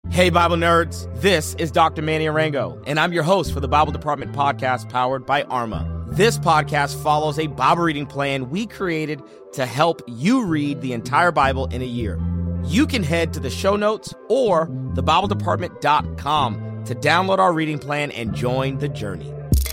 Hey, Bible nerds, this is Dr. Manny Arango, and I'm your host for the Bible Department podcast powered by Arma. This podcast follows a Bible reading plan we created to help you read the entire Bible in a year. You can head to the show notes or thebibledepartment.com to download our reading plan and join the journey.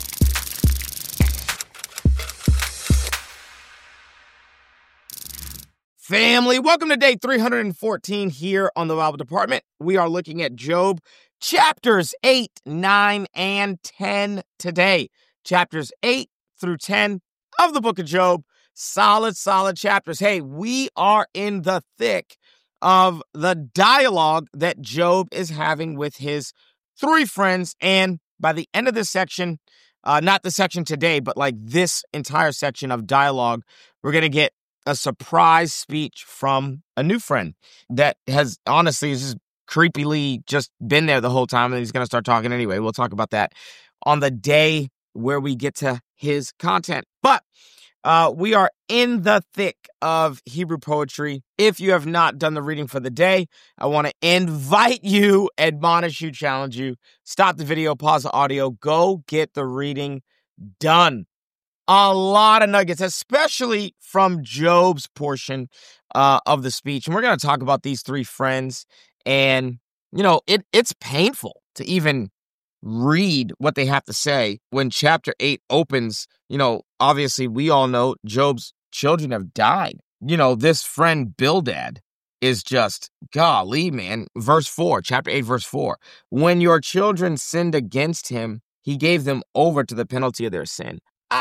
Family, welcome to day 314 here on the Bible Department. We are looking at Job chapters 8, 9, and 10 today. Chapters 8 through 10 of the book of Job. Solid chapters. Hey, we are in the thick of the dialogue that Job is having with his three friends. And by the end of this section, not the section today, but like this entire section of dialogue, we're going to get a surprise speech from a new friend that has honestly just creepily just been there the whole time, and he's going to start talking anyway. We'll talk about that on the day where we get to his content. But we are in the thick of Hebrew poetry. If you have not done the reading for the day, I want to invite you, admonish you, challenge you. Stop the video, pause the audio, go get the reading done. A lot of nuggets, especially from Job's portion of the speech. And we're going to talk about these three friends. And, you know, it's painful to even read what they have to say when chapter 8 opens. You know, obviously, we all know Job's children have died. You know, this friend Bildad is just, golly, man. Verse 4, chapter 8, verse 4. When your children sinned against him, he gave them over to the penalty of their sin.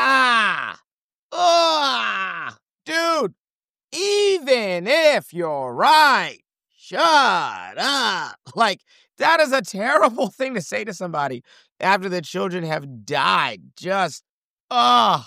Dude, even if you're right, shut up. Like, that is a terrible thing to say to somebody after the children have died. Just, whoo.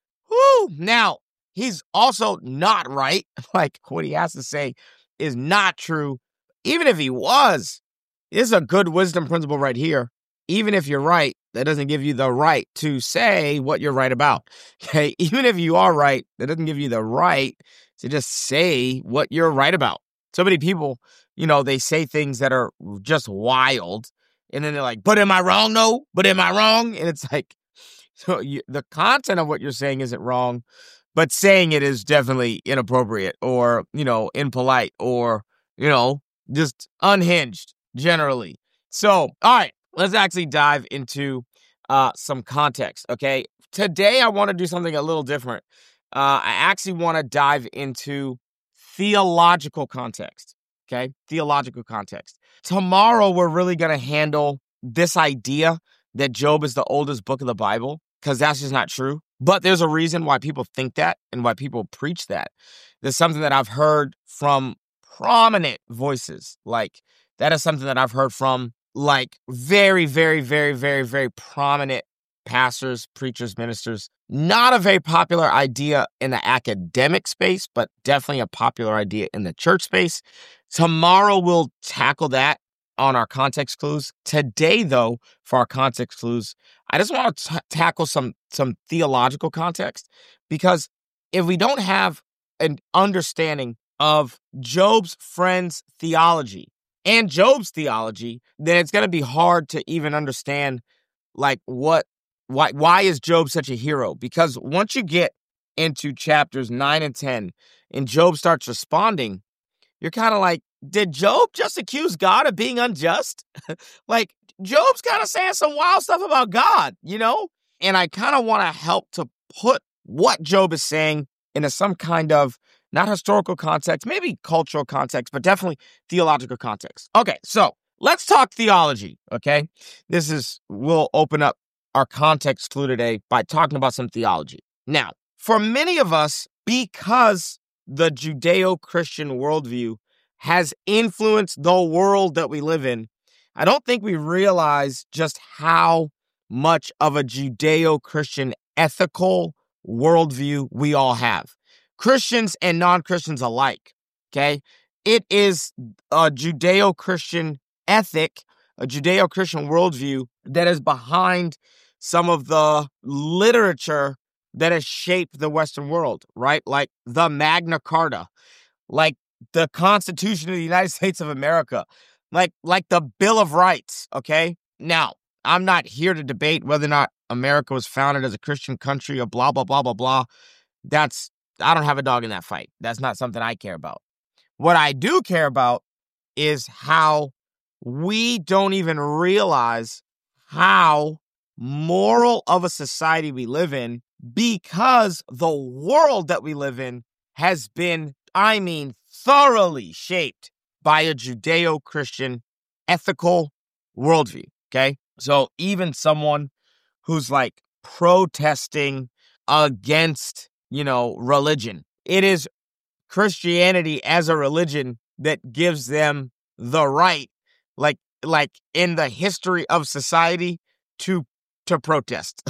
Now, he's also not right. Like, what he has to say is not true. Even if he was, this is a good wisdom principle right here. Even if you're right, that doesn't give you the right to say what you're right about. Okay, even if you are right, that doesn't give you the right to just say what you're right about. So many people, you know, they say things that are just wild, and then they're like, but am I wrong? No, but am I wrong? And it's like, so the content of what you're saying isn't wrong, but saying it is definitely inappropriate or, you know, impolite or, you know, just unhinged generally. So, all right. Let's actually dive into some context, okay? Today, I want to do something a little different. I actually want to dive into theological context, okay? Theological context. Tomorrow, we're really going to handle this idea that Job is the oldest book of the Bible, because that's just not true. But there's a reason why people think that and why people preach that. There's something that I've heard from prominent voices. Like, that is something that I've heard from like very, very, very, very, very prominent pastors, preachers, ministers. Not a very popular idea in the academic space, but definitely a popular idea in the church space. Tomorrow we'll tackle that on our context clues. Today, though, for our context clues, I just want to tackle some theological context, because if we don't have an understanding of Job's friends' theology and Job's theology, then it's going to be hard to even understand, like, why is Job such a hero? Because once you get into chapters 9 and 10, and Job starts responding, you're kind of like, did Job just accuse God of being unjust? Like, Job's kind of saying some wild stuff about God, you know? And I kind of want to help to put what Job is saying into some kind of not historical context, maybe cultural context, but definitely theological context. Okay, so let's talk theology, okay? We'll open up our context clue today by talking about some theology. Now, for many of us, because the Judeo-Christian worldview has influenced the world that we live in, I don't think we realize just how much of a Judeo-Christian ethical worldview we all have. Christians and non-Christians alike, okay? It is a Judeo-Christian ethic, a Judeo-Christian worldview that is behind some of the literature that has shaped the Western world, right? Like the Magna Carta, like the Constitution of the United States of America, like the Bill of Rights, okay? Now, I'm not here to debate whether or not America was founded as a Christian country or blah, blah, blah, blah, blah. I don't have a dog in that fight. That's not something I care about. What I do care about is how we don't even realize how moral of a society we live in, because the world that we live in has been, thoroughly shaped by a Judeo-Christian ethical worldview, okay? So even someone who's like protesting against, religion, it is Christianity as a religion that gives them the right, like in the history of society, to protest.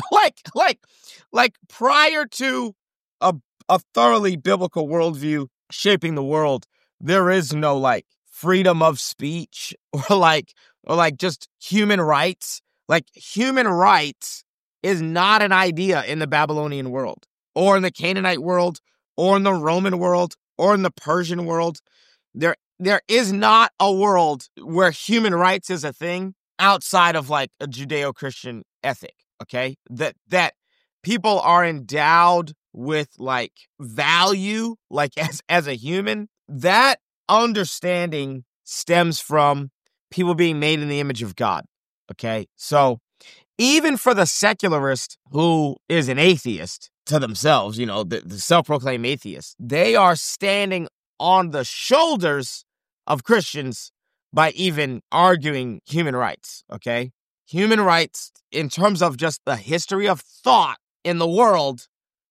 like prior to a thoroughly biblical worldview shaping the world, there is no like freedom of speech or like just human rights. Like human rights is not an idea in the Babylonian world or in the Canaanite world or in the Roman world or in the Persian world. There is not a world where human rights is a thing outside of like a Judeo-Christian ethic, okay? That people are endowed with like value, like as a human. That understanding stems from people being made in the image of God, okay? So even for the secularist who is an atheist to themselves, the self-proclaimed atheist, they are standing on the shoulders of Christians by even arguing human rights, okay? Human rights, in terms of just the history of thought in the world,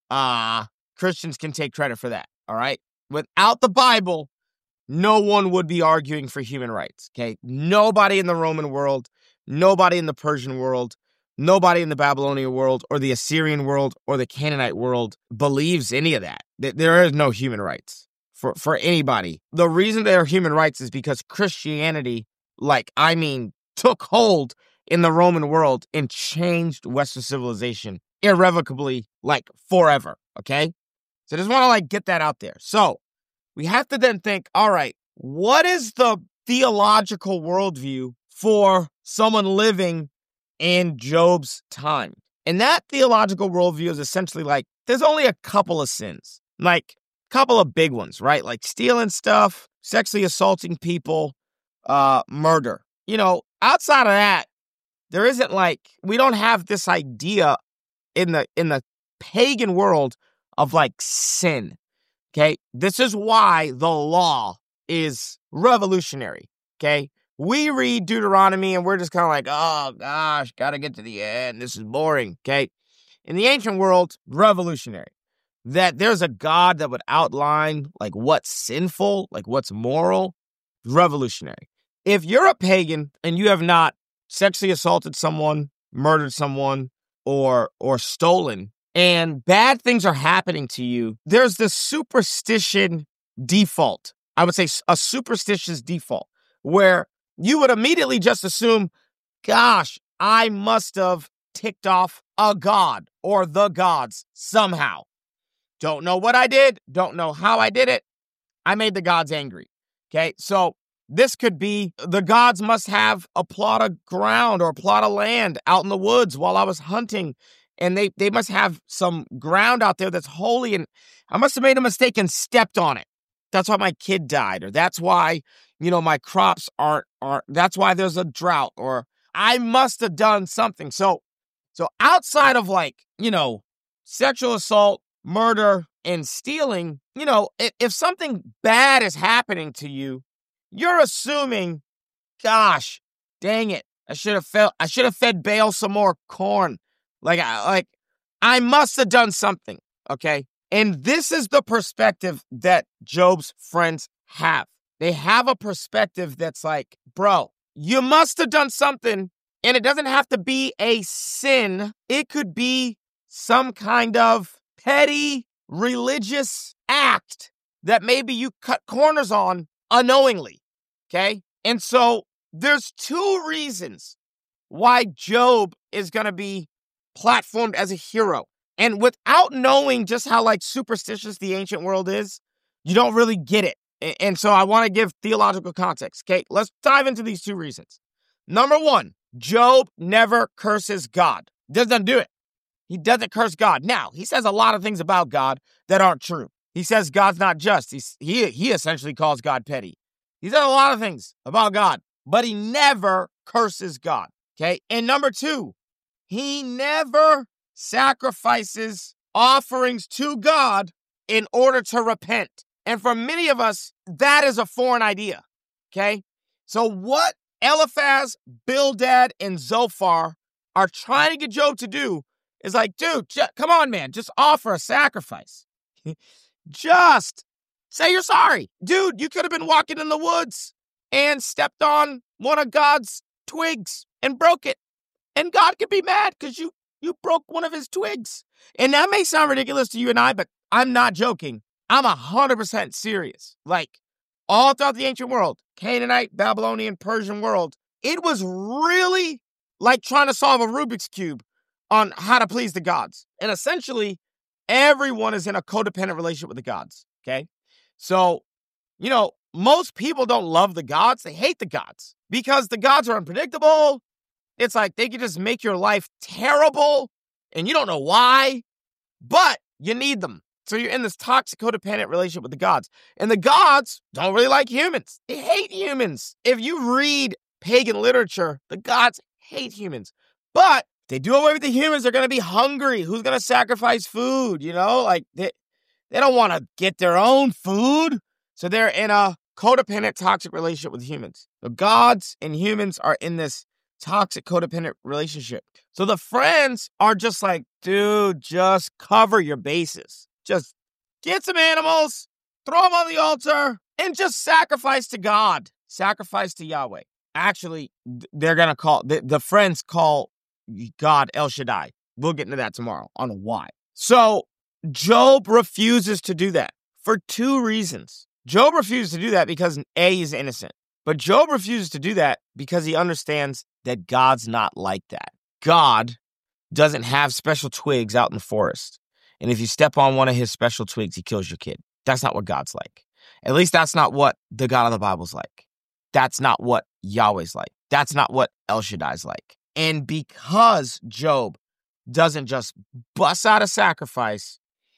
Christians can take credit for that, all right? Without the Bible, no one would be arguing for human rights, okay? Nobody in the Roman world, nobody in the Persian world, nobody in the Babylonian world or the Assyrian world or the Canaanite world believes any of that. There is no human rights for anybody. The reason there are human rights is because Christianity, took hold in the Roman world and changed Western civilization irrevocably, forever, okay? So I just want to, get that out there. So we have to then think, all right, what is the theological worldview for someone living in Job's time? And that theological worldview is essentially there's only a couple of sins, couple of big ones, right? Like stealing stuff, sexually assaulting people, murder. Outside of that, there isn't we don't have this idea in the pagan world of sin. Okay? This is why the law is revolutionary. Okay? We read Deuteronomy and we're just kind of oh gosh, gotta get to the end. This is boring. Okay? In the ancient world, revolutionary. That there's a God that would outline what's sinful, what's moral, revolutionary. If you're a pagan and you have not sexually assaulted someone, murdered someone, or stolen, and bad things are happening to you, there's this superstition default. I would say a superstitious default where you would immediately just assume, gosh, I must have ticked off a god or the gods somehow. Don't know what I did. Don't know how I did it. I made the gods angry. Okay, so this could be the gods must have a plot of ground or a plot of land out in the woods while I was hunting. And they must have some ground out there that's holy. And I must have made a mistake and stepped on it. That's why my kid died. Or that's why, my crops aren't, that's why there's a drought. Or I must have done something. So outside of sexual assault, murder, and stealing, if something bad is happening to you, you're assuming, gosh, dang it, I should have fed Baal some more corn. I must have done something, okay? And this is the perspective that Job's friends have. They have a perspective that's bro, you must have done something, and it doesn't have to be a sin. It could be some kind of petty religious act that maybe you cut corners on unknowingly, okay? And so there's two reasons why Job is going to be platformed as a hero. And without knowing just how superstitious the ancient world is, you don't really get it. And so I want to give theological context. Okay, let's dive into these 2 reasons. Number 1, Job never curses God. Doesn't do it. He doesn't curse God. Now, he says a lot of things about God that aren't true. He says God's not just. He essentially calls God petty. He said a lot of things about God, but he never curses God. Okay, and number 2, he never sacrifices offerings to God in order to repent. And for many of us, that is a foreign idea, okay? So what Eliphaz, Bildad, and Zophar are trying to get Job to do is like, dude, come on, man, just offer a sacrifice. Just say you're sorry. Dude, you could have been walking in the woods and stepped on one of God's twigs and broke it. And God could be mad because you broke one of his twigs. And that may sound ridiculous to you and I, but I'm not joking. I'm 100% serious. Like, all throughout the ancient world, Canaanite, Babylonian, Persian world, it was really like trying to solve a Rubik's Cube on how to please the gods. And essentially, everyone is in a codependent relationship with the gods, okay? So, most people don't love the gods. They hate the gods because the gods are unpredictable. It's like they can just make your life terrible and you don't know why, but you need them. So you're in this toxic codependent relationship with the gods. And the gods don't really like humans. They hate humans. If you read pagan literature, the gods hate humans. But they do away with the humans, they're going to be hungry. Who's going to sacrifice food? Like they don't want to get their own food. So they're in a codependent, toxic relationship with humans. The gods and humans are in this toxic codependent relationship. So the friends are just like, dude, just cover your bases. Just get some animals, throw them on the altar, and just sacrifice to God. Sacrifice to Yahweh. Actually, they're going to call, the friends call God El Shaddai. We'll get into that tomorrow on why. So Job refuses to do that for 2 reasons. Job refuses to do that because A, he's innocent. But Job refuses to do that because he understands that God's not like that. God doesn't have special twigs out in the forest. And if you step on one of his special twigs, he kills your kid. That's not what God's like. At least that's not what the God of the Bible's like. That's not what Yahweh's like. That's not what El Shaddai's like. And because Job doesn't just bust out a sacrifice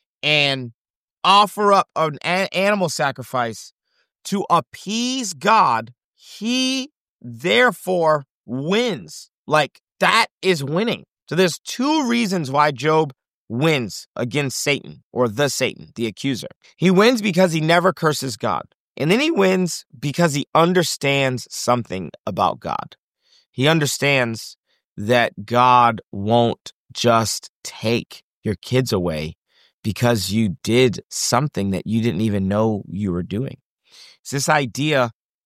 and offer up an animal sacrifice to appease God, he therefore wins. Like, that is winning. So there's 2 reasons why Job wins against Satan, or the accuser. He wins because he never curses God. And then he wins because he understands something about God. He understands that God won't just take your kids away because you did something that you didn't even know you were doing. It's this idea,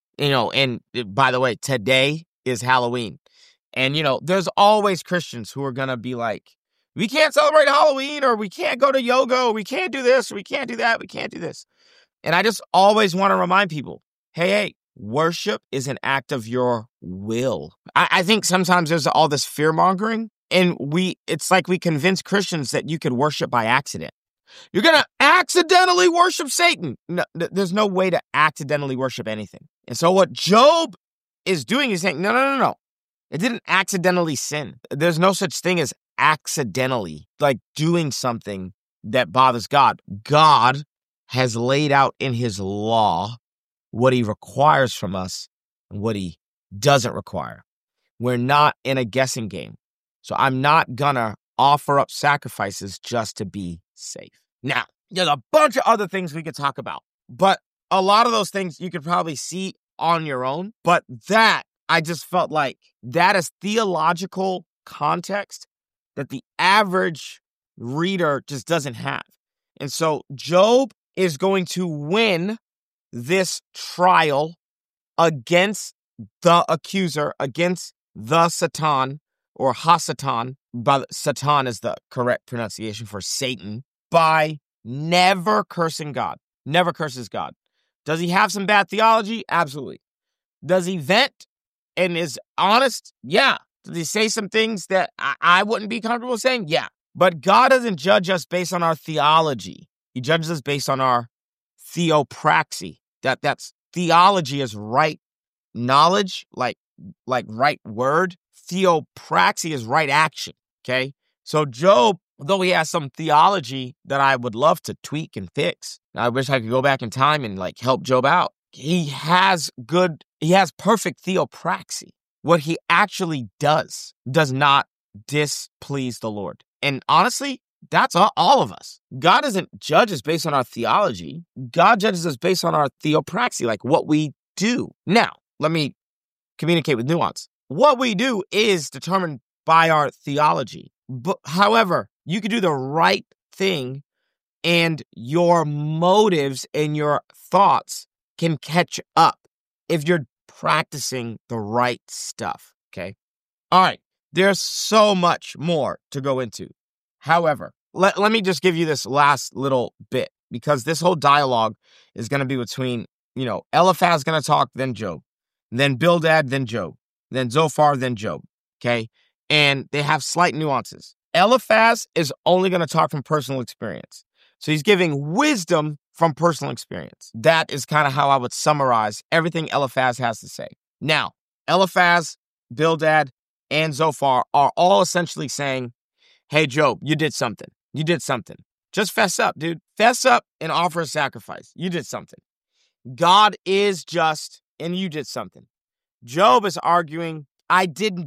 and by the way, today is Halloween. And, there's always Christians who are going to be like, we can't celebrate Halloween, or we can't go to yoga, or we can't do this, or we can't do that, we can't do this. And I just always want to remind people, hey, worship is an act of your will. I think sometimes there's all this fear-mongering, and it's like we convince Christians that you could worship by accident. You're going to accidentally worship Satan. No, there's no way to accidentally worship anything. And so what Job is doing is saying, no. It didn't accidentally sin. There's no such thing as accidentally, like doing something that bothers God. God has laid out in his law what he requires from us and what he doesn't require. We're not in a guessing game. So I'm not gonna offer up sacrifices just to be safe. Now, there's a bunch of other things we could talk about, but a lot of those things you could probably see on your own. But that, I just felt like that is theological context that the average reader just doesn't have. And so Job is going to win this trial against the accuser, against the Satan, or Hasatan, but Satan is the correct pronunciation for Satan, by never cursing God. Never curses God. Does he have some bad theology? Absolutely. Does he vent and is honest? Yeah. Does he say some things that I wouldn't be comfortable saying? Yeah. But God doesn't judge us based on our theology. He judges us based on our theopraxy. That's theology is right knowledge, like right word. Theopraxy is right action. Okay. So Job, though he has some theology that I would love to tweak and fix, I wish I could go back in time and like help Job out. He has perfect theopraxy. What he actually does not displease the Lord. And honestly, that's all of us. God doesn't judge us based on our theology. God judges us based on our theopraxy, like what we do. Now, let me communicate with nuance. What we do is determined by our theology. But, however, you can do the right thing and your motives and your thoughts can catch up if you're practicing the right stuff, okay? All right, there's so much more to go into. However, let me just give you this last little bit, because this whole dialogue is going to be between, Eliphaz is going to talk, then Job, then Bildad, then Job, then Zophar, then Job, okay? And they have slight nuances. Eliphaz is only going to talk from personal experience. So he's giving wisdom from personal experience. That is kind of how I would summarize everything Eliphaz has to say. Now, Eliphaz, Bildad, and Zophar are all essentially saying, hey, Job, you did something. You did something. Just fess up, dude. Fess up and offer a sacrifice. You did something. God is just, and you did something. Job is arguing, I did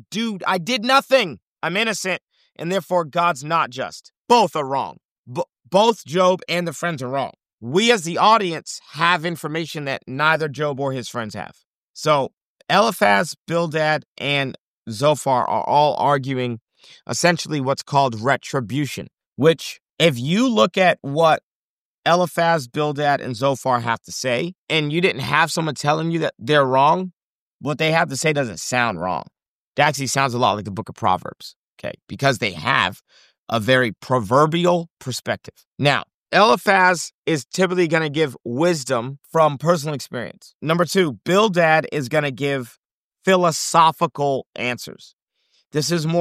nothing. I'm innocent, and therefore God's not just. Both are wrong. Both Job and the friends are wrong. We as the audience have information that neither Job or his friends have. So Eliphaz, Bildad, and Zophar are all arguing essentially what's called retribution, which if you look at what Eliphaz, Bildad, and Zophar have to say, and you didn't have someone telling you that they're wrong, what they have to say doesn't sound wrong. It actually sounds a lot like the book of Proverbs, okay? Because they have a very proverbial perspective. Now, Eliphaz is typically going to give wisdom from personal experience. Number two, Bildad is going to give philosophical answers. This is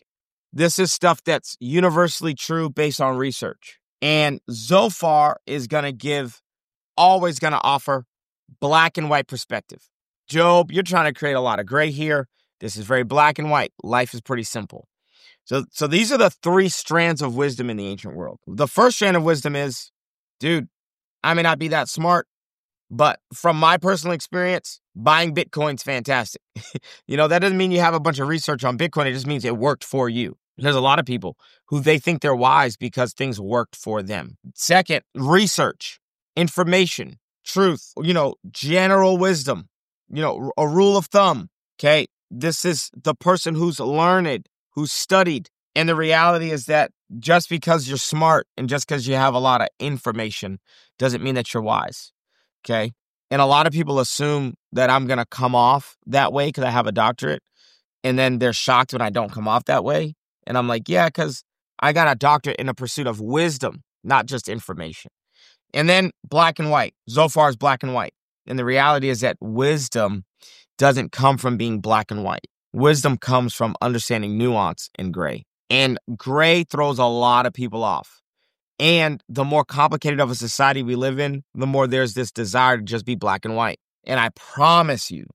stuff that's universally true based on research. And Zophar is always going to offer black and white perspective. Job, you're trying to create a lot of gray here. This is very black and white. Life is pretty simple. So these are the three strands of wisdom in the ancient world. The first strand of wisdom is, dude, I may not be that smart, but from my personal experience, buying Bitcoin's fantastic. That doesn't mean you have a bunch of research on Bitcoin. It just means it worked for you. There's a lot of people who they think they're wise because things worked for them. Second, research, information, truth, general wisdom, a rule of thumb. Okay. This is the person who's learned, who's studied. And the reality is that just because you're smart and just because you have a lot of information doesn't mean that you're wise. Okay. And a lot of people assume that I'm going to come off that way because I have a doctorate. And then they're shocked when I don't come off that way. And I'm like, yeah, because I got a doctorate in the pursuit of wisdom, not just information. And then black and white. Zophar is black and white. And the reality is that wisdom doesn't come from being black and white. Wisdom comes from understanding nuance in gray. And gray throws a lot of people off. And the more complicated of a society we live in, the more there's this desire to just be black and white. And I promise you,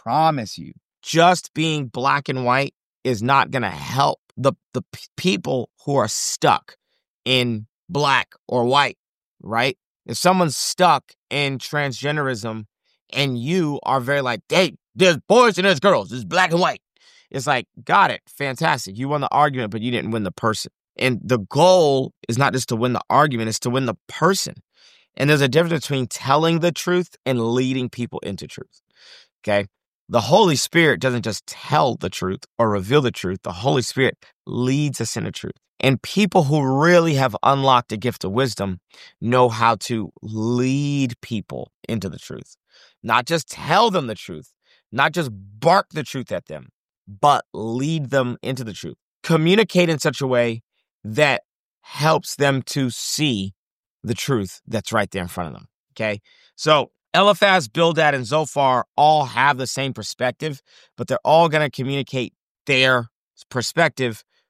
just being black and white is not going to help the people who are stuck in black or white, right? If someone's stuck in transgenderism and you are very like, hey, there's boys and there's girls, there's black and white. It's like, got it, fantastic. You won the argument, but you didn't win the person. And the goal is not just to win the argument, it's to win the person. And there's a difference between telling the truth and leading people into truth, okay? The Holy Spirit doesn't just tell the truth or reveal the truth. The Holy Spirit leads us into truth. And people who really have unlocked the gift of wisdom know how to lead people into the truth. Not just tell them the truth, not just bark the truth at them, but lead them into the truth. Communicate in such a way that helps them to see the truth that's right there in front of them, okay? So Eliphaz, Bildad, and Zophar all have the same perspective, but they're all going to communicate their perspective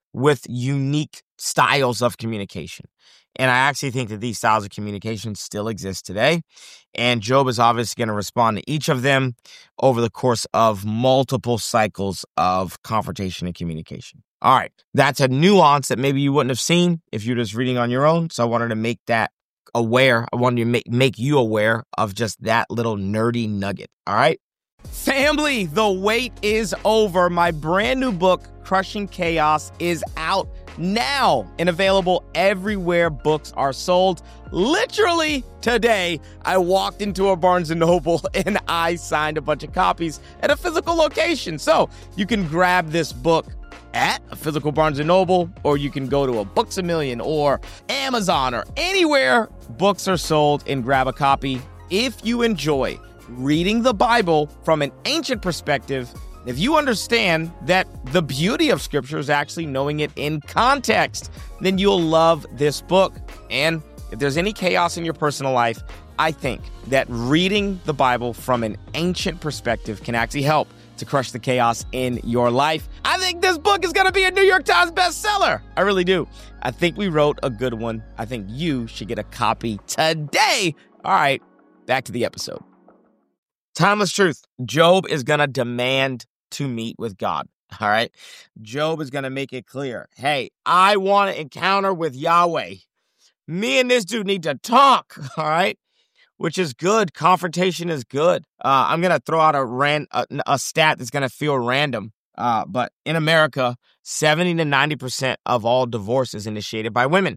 with unique styles of communication. And I actually think that these styles of communication still exist today. And Job is obviously going to respond to each of them over the course of multiple cycles of confrontation and communication. All right. That's a nuance that maybe you wouldn't have seen if you're just reading on your own. So I wanted to make that aware. I wanted to make you aware of just that little nerdy nugget. All right. Family, the wait is over. My brand new book, Crushing Chaos, is out now and available everywhere books are sold. Literally today, I walked into a Barnes & Noble and I signed a bunch of copies at a physical location. So you can grab this book at a physical Barnes & Noble, or you can go to a Books A Million or Amazon or anywhere books are sold and grab a copy. If you enjoy reading the Bible from an ancient perspective, if you understand that the beauty of Scripture is actually knowing it in context, then you'll love this book. And if there's any chaos in your personal life, I think that reading the Bible from an ancient perspective can actually help to crush the chaos in your life. I think this book is going to be a New York Times bestseller. I really do. I think we wrote a good one. I think you should get a copy today. All right, back to the episode. Timeless truth. Job is going to demand to meet with God. All right. Job is going to make it clear. Hey, I want to encounter with Yahweh. Me and this dude need to talk. All right. Which is good. Confrontation is good. I'm going to throw out a stat that's going to feel random. But in America, 70 to 90% of all divorce is initiated by women.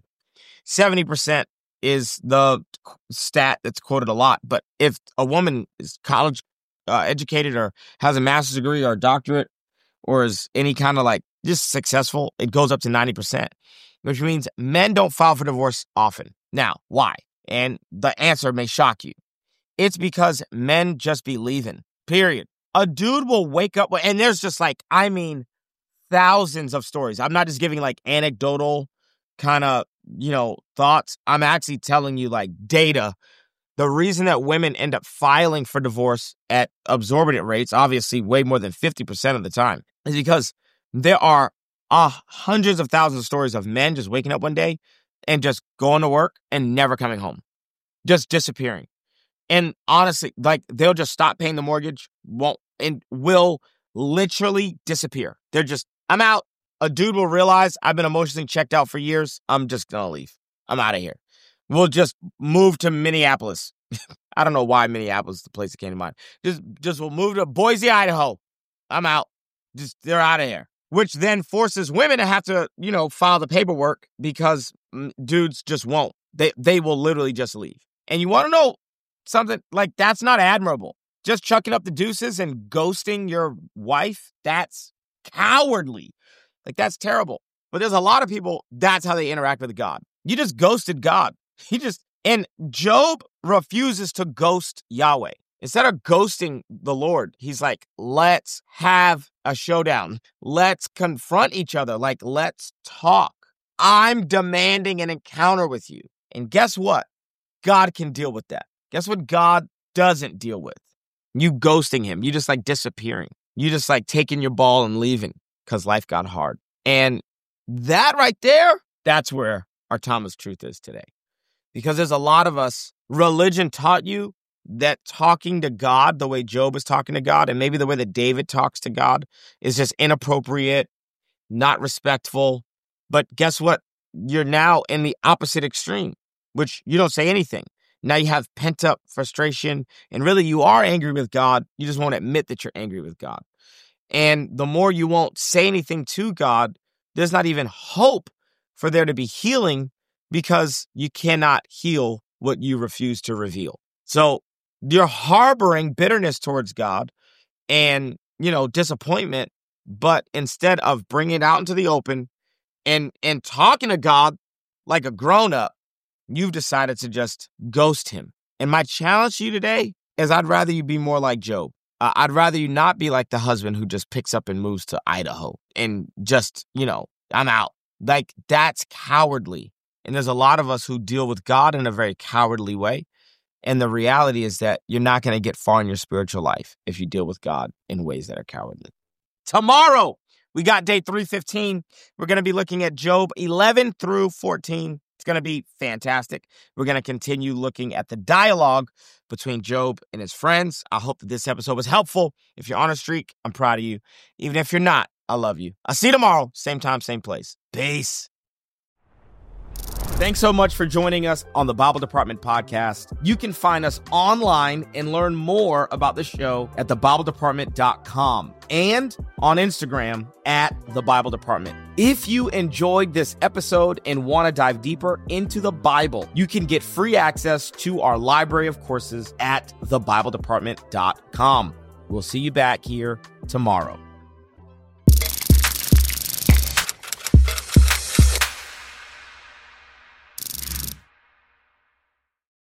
70% is the stat that's quoted a lot. But if a woman is college educated or has a master's degree or a doctorate or is any kind of like just successful, it goes up to 90%, which means men don't file for divorce often. Now, why? And the answer may shock you. It's because men just be leaving, period. A dude will wake up, and there's just like, I mean, thousands of stories. I'm not just giving like anecdotal kind of, thoughts. I'm actually telling you like data. The reason that women end up filing for divorce at exorbitant rates, obviously way more than 50% of the time, is because there are hundreds of thousands of stories of men just waking up one day and just going to work and never coming home, just disappearing. And honestly, like they'll just stop paying the mortgage, will literally disappear. They're just, I'm out. A dude will realize I've been emotionally checked out for years. I'm just going to leave. I'm out of here. We'll just move to Minneapolis. I don't know why Minneapolis is the place that came to mind. Just we'll move to Boise, Idaho. I'm out. They're out of here. Which then forces women to have to, file the paperwork because dudes just won't. They will literally just leave. And you want to know something? Like, that's not admirable. Just chucking up the deuces and ghosting your wife, that's cowardly. Like, that's terrible. But there's a lot of people, that's how they interact with God. You just ghosted God. And Job refuses to ghost Yahweh. Instead of ghosting the Lord, he's like, let's have a showdown. Let's confront each other. Like, let's talk. I'm demanding an encounter with you. And guess what? God can deal with that. Guess what God doesn't deal with? You ghosting him. You just like disappearing. You just like taking your ball and leaving because life got hard. And that right there, that's where our timeless truth is today. Because there's a lot of us, religion taught you that talking to God the way Job is talking to God, and maybe the way that David talks to God, is just inappropriate, not respectful. But guess what? You're now in the opposite extreme, which you don't say anything. Now you have pent up frustration, and really you are angry with God. You just won't admit that you're angry with God. And the more you won't say anything to God, there's not even hope for there to be healing because you cannot heal what you refuse to reveal. So you're harboring bitterness towards God and, disappointment, but instead of bringing it out into the open and talking to God like a grown-up, you've decided to just ghost him. And my challenge to you today is I'd rather you be more like Job. I'd rather you not be like the husband who just picks up and moves to Idaho and just, I'm out. Like, that's cowardly. And there's a lot of us who deal with God in a very cowardly way. And the reality is that you're not going to get far in your spiritual life if you deal with God in ways that are cowardly. Tomorrow, We got day 315. We're going to be looking at Job 11 through 14. It's going to be fantastic. We're going to continue looking at the dialogue between Job and his friends. I hope that this episode was helpful. If you're on a streak, I'm proud of you. Even if you're not, I love you. I'll see you tomorrow. Same time, same place. Peace. Thanks so much for joining us on the Bible Department podcast. You can find us online and learn more about the show at thebibledepartment.com and on Instagram at The Bible Department. If you enjoyed this episode and want to dive deeper into the Bible, you can get free access to our library of courses at thebibledepartment.com. We'll see you back here tomorrow.